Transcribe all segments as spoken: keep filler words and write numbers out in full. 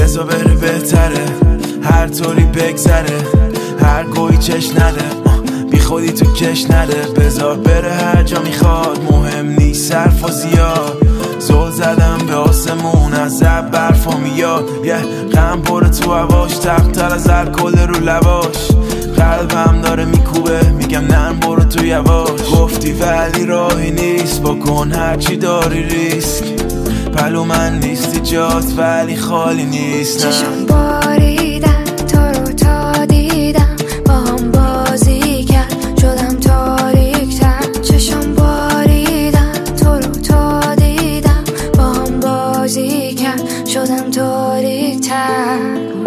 بزا بره بهتره، هر طوری بگذره، هر گویی چش نده، بی خودی تو کش نده. بذار بره هر جا میخواد، مهم نیست صرف و زیاد. زل زدم به آسمون از زب برفا میاد، یه غم پره تو هواش، تقتر از الکل رو لباش. قلبم داره میکوبه، میگم نرم برو تو یواش. گفتی ولی راهی نیست، بکن هرچی داری ریسک. پلو من نیستی جات ولی خالی نیست. چشم باریدن تو رو تا دیدم، با هم بازی کرد شدم تاریک‌تر. چشم باریدن تو رو تا دیدم، با هم بازی کرد شدم تاریک‌تر.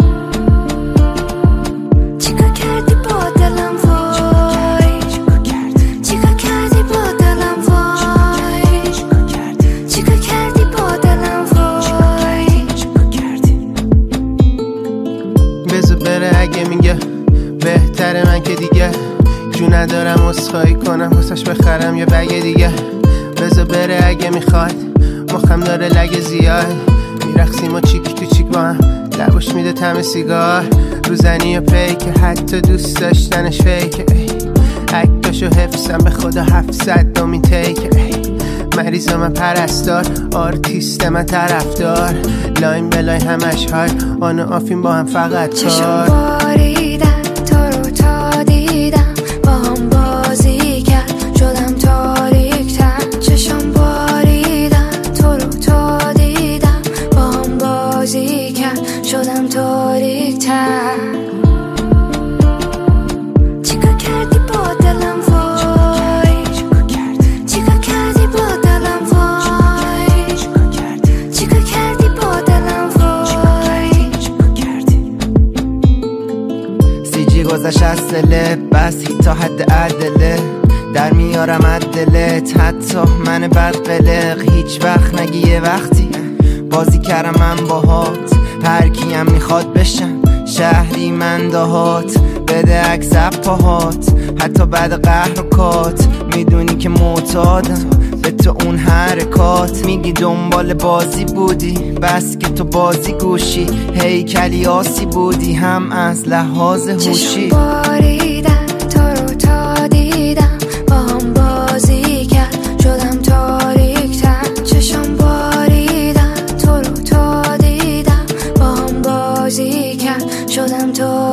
چیکار کردی با دلم وای، چیکار کردی با دلم وای، چیکار کردی با دلم وای. بذار بره اگه میگه بهتره، من که دیگه جو ندارم اسخایی کنم واسش بخرم یه بگه دیگه. بذار بره اگه میخواد، مخم داره لگه زیاد. میرقصیم و چیک تو چیک با هم، لبوش میده طعم سیگار. روزنی و پیکه، حتی دوست داشتنش فیکه. اکتاشو حفظم به خدا هفتصد دومین تیکه. مریض من پرستار، آرتیست من طرفدار. لاین به لاین همش های، آن و آفین با هم فقط کار. چشم باریدن تو رو تا دیدم، با هم بازی کرد شدم تاریک‌تر. چشم باریدن تو رو تا دیدم، با هم بازی کرد شدم تاریک‌تر. چیکار کردی با دلم وای، چیکار کردی با دلم وای، چیکار کردی با دلم وای. سی جی گذشت از سله، بس تا حد عدله. در میارم عدلت، حتی من بد قلق. هیچ وقت نگی یه وقتی بازی کردم من باهات. هر کیم میخواد بشم شهری من دهات. بده عکس پاهات، حتی بعد قهر و کات. میدونی که معتادم به تو اون حرکات. میگی دنبال بازی بودی، بس که تو بازی گوشی. هیکلی آسی بودی هم از لحاظ هوشی. چشم باریدن تو رو تا دیدم، با هم بازی کرد شدم تاریک‌تر. چشم باریدن تو رو تا دیدم، با هم بازی کرد شدم تاریک‌تر.